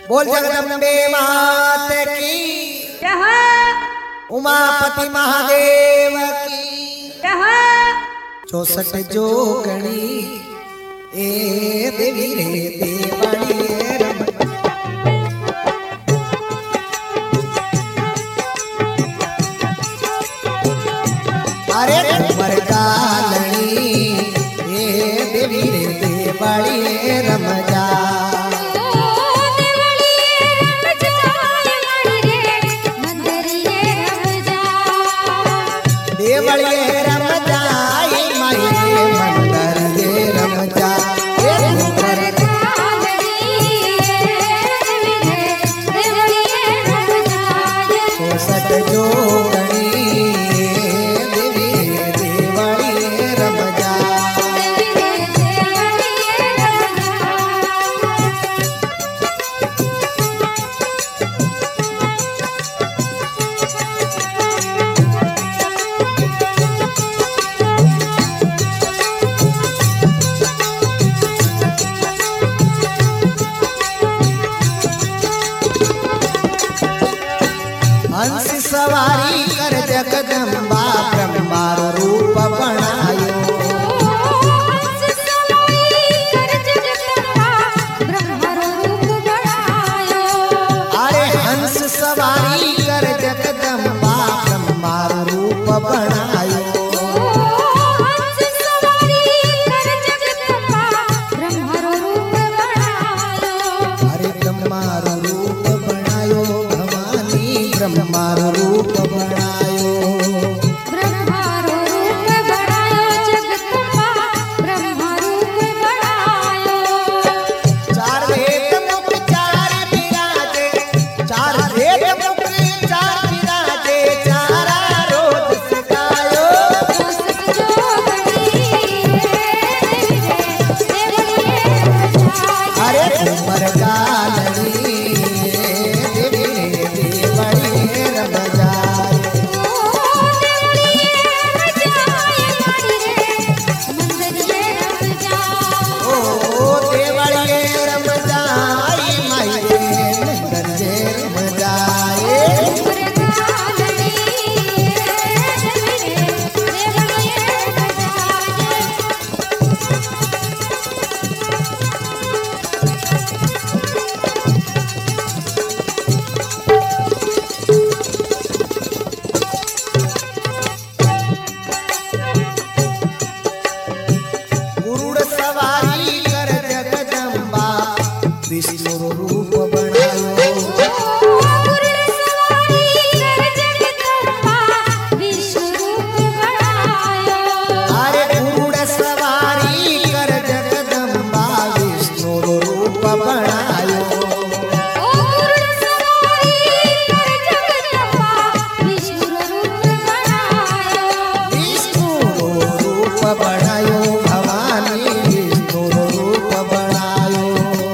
बोल जगदम्बे मात की उमापति महादेव की 64 जोगणी ए देवी रे देवाड़ी रम अरे कुंवर कालनी ए देवी रे देवाड़ी रम जा देवड़िए रम जाए माई मंदर ये रम जाए सट जोगणी देवी देवड़िए रम हंस सवारी कर जगदम्बा ब्रह्मार रूप बनायो अरे हंस सवारी कर जगदम्बा ब्रह्मार रूप बनायो अरे ब्रह्मार रूप बनायो भवानी ब्रह्मार रूप बनायो चार वेद मुख चार विराजे चार वेद मुख चार विराजे चारा रोज सगायो अरे कुंवर कालनी देवी देवड़ी रम जाए ओ देवड़ी रम जाए माई मंदिर जे रम जाए गुरुड़ सवारी कर जगदम्बा विष्णु रूप बनायो अरे गुरुड़ सवारी कर जगदम्बा विष्णु रूप बनायो विष्णु रूप बनायो भवानी विष्णु रूप बनायो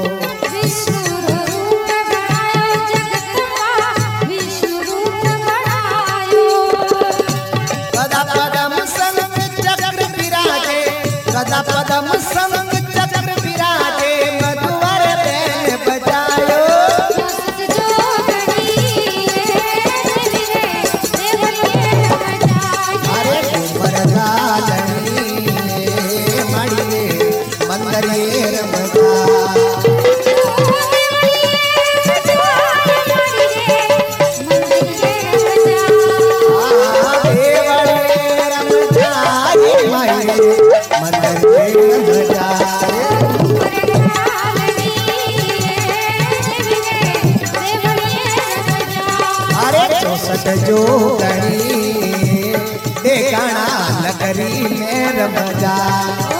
गदा पदम संग चक्र विराजे गदा पदम संग चक्र विराजे मधुवर बैन बजायो अरे कुंवर कालनी मणिये मंदिर ये रम जाए देवड़िए रम जाए माई मंदिर ये रम जाए अरे 64 जोगणी देगाना नगरी में रम जाए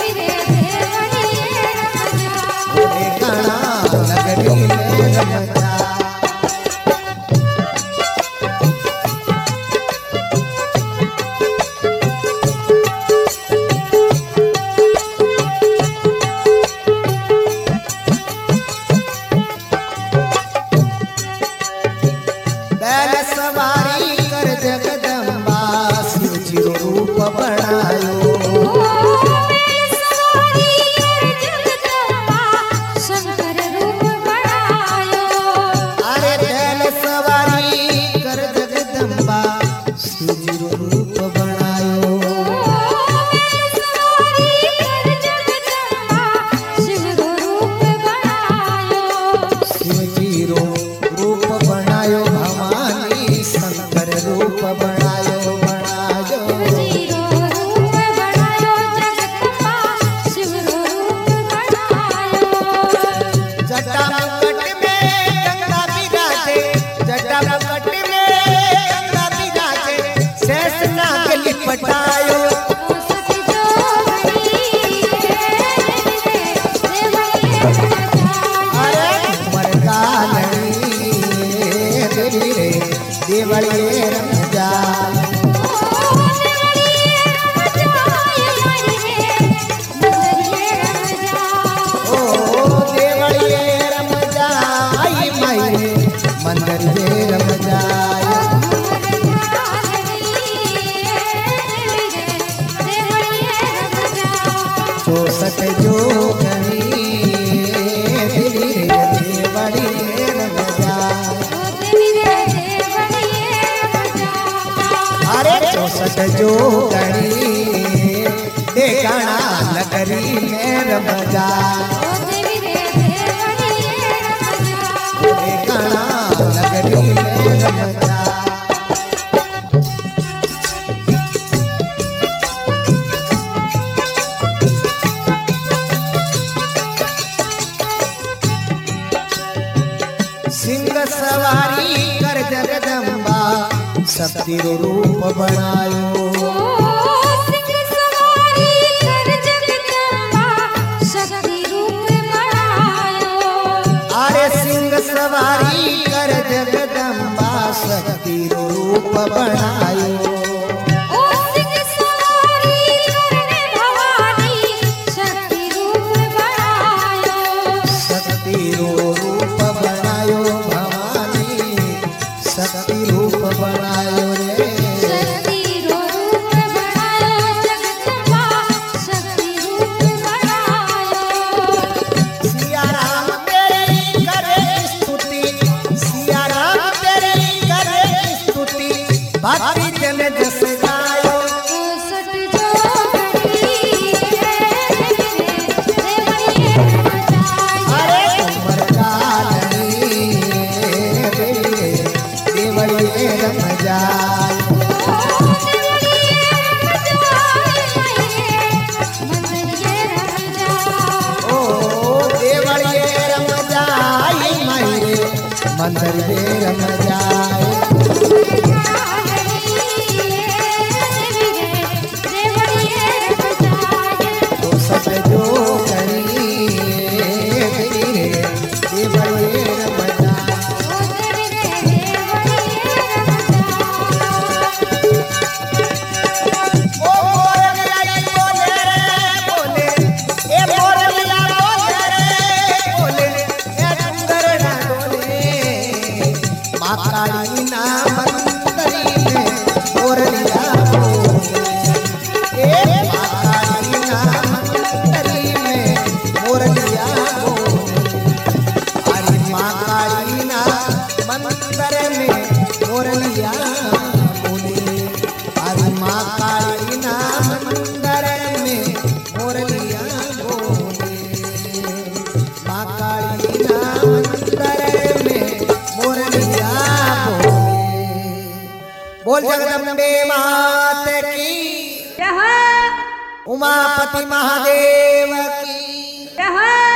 देगाना नगरी में रम जाए बैल सवारी कर जगदम्बा शिव जी रूप बनायो शंकर रूप बनायो मंदिर ये रम जाए। 64 जोगणी देवड़ी रम जाए। अरे 64 जोगणी ठिकाना नगरी में रम जाए। ठिकाना नगरी में रम जाए। सिंह सवारी कर जगदम्बा शक्ति रूप बनायो। सिंह सवारी कर जगदम्बा शक्ति रूप बनायो। अरे सिंह सवारी कर जगदम्बा शक्ति रूप बनायो। शक्ति रूप बनायो रे। शक्ति रूप बनायो जगदम्बा शक्ति रूप बनायो। सिया राम तेरी करे स्तुति। सिया राम तेरी करे स्तुति। भक्ति जन जस गायो। 64 जोगणी अरे उमर कालनी देवड़ी रम जाए। ओ देवड़ी रम जाए मायरे मंदिर ये रम जाए। 64 जोगणी देवड़ी रम जाए। ओ मोरलिया बोले बोले ए मोरलिया बोले बोले ए डूंगर ना डोले। माँ काली ना मंदिरी में मोरलिया बोले। ए माँ काली ना मंदिरी में मोरलिया बोले। अरे माँ काली ना मंदिर में मोरलिया बोले। अरे माँ काली ना मंदिर में मोरलिया बोले। माँ काली ना मंदिर में मोरलिया बोले। बोल जगदम्बे मात की। उमापति महादेव की।